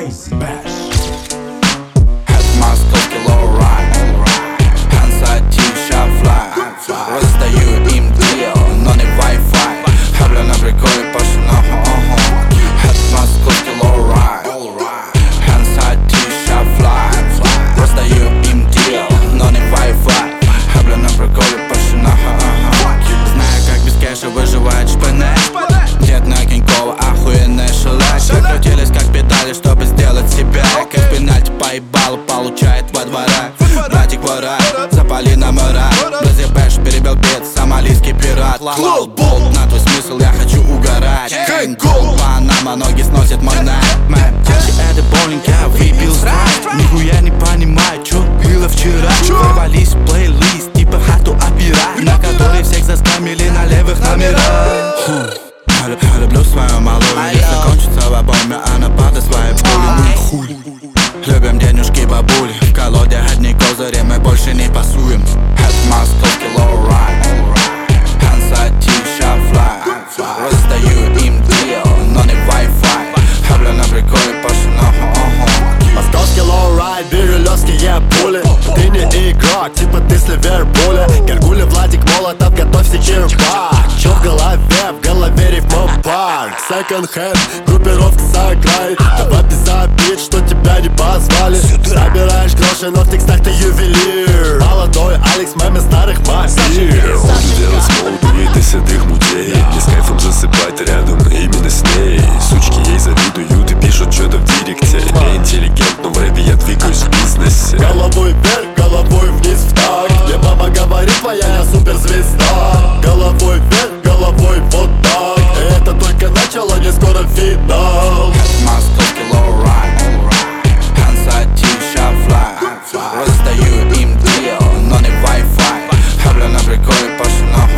Crazy Bash. Это московский лоурайд, Hansa T-shirt fly. Раздаю им дел, но не Wi-Fi. Хабля на приколе пошла. Это московский лоурайд, Hansa T-shirt fly. Раздаю им дел, но не Wi-Fi. Хабля на приколе пошла. Знаю, как без кэша выживает шпане. Дед на Кинькова, охуенный шелек. Крутились как педали, чтобы сделать себя. Как пенальти поебало, получает во дворе. Братик вора, запали номера. Разъебэш, перебил бит, сомалийский пират. Клоуд болт, на твой смысл я хочу угорать. Кейн Голд, Панама, ноги сносит мой найт. Это боулинг, я выпил страйк. Нихуя не понимаю, чё было вчера. Ворвались в плейлист, типа хату опера, на который всех заскамили на левых номерах. Я люблю свою малую. Если кончится в обойме, она падает своей боли. Хуй. Любим денежки бабули. В колоде одни козыри, мы больше не пасуем. Это московский лоурайд, Hansa T-shirt fly. Раздаю им дел, но не Wi-Fi. Хабля на приколе пошла. Московский лоурайд, бирюлевские пули. Ты не игрок, типа ты с Ливерпуля. Гаргуля, Владик, Молотов, готовься кирпак. Чё в голове рифмом парк. Секонд-хенд, группировка сыграет. Давай без обид, что тебя не позвали. Собираешь гроши, но в текстах ты ювелир. Молодой Алекс, маме старых мобиль. Буду делать молодые, ты седых мутей. Не с кайфом засыпать рядом, именно с ней. Сучки ей завидуют и пишут что-то в директе. Я интеллигент, но в рэпе я двигаюсь в бизнесе. Головой вверх, головой вниз в такт. Мне мама говорит, твоя я суперзвезда. Головой вверх, головой вот так. Это только начало, не скоро финал. Это московский лоурайд, Hansa T-shirt fly. Раздаю им дел, но не Wi-Fi. Хабля на приколе пошла.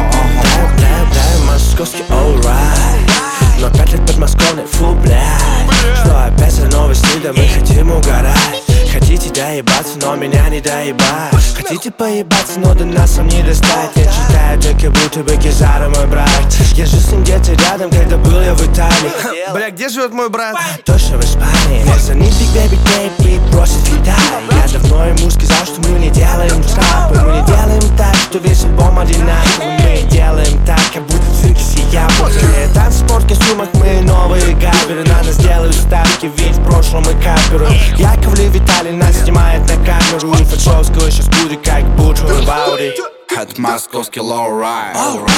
Да, московский alright. Но 5 лет подмосковный, фу, блядь. Что опять за новости, да мы хотим угорать. Хотите доебаться, но меня не доебать. Хотите поебаться, но до нас вам не достать. Я читаю только будто бы Кизара мой брат. Я же с ним где-то рядом, когда был я в Италии. Бля, где живет мой брат? Точно в Испании. Вместо них Big Baby Tape и просит Виталий. Я давно ему сказал, что мы не делаем трапы. Мы не делаем так, что весь альбом одинаковый. Мы делаем так, как будто цинки с яблоками. Танцы, спорт, костюмах, мы новые гаперы. На нас делают ставки, ведь в прошлом мы каперы. Яковлев Виталий нас снимает на камеру. Фальшовского сейчас будет, как будто в Ауди. Это московский лоурайд,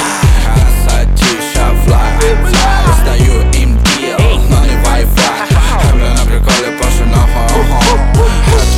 Hansa T-shirt fly. Раздаю им дел, но не Wi-Fi. Хабля на приколе пошла.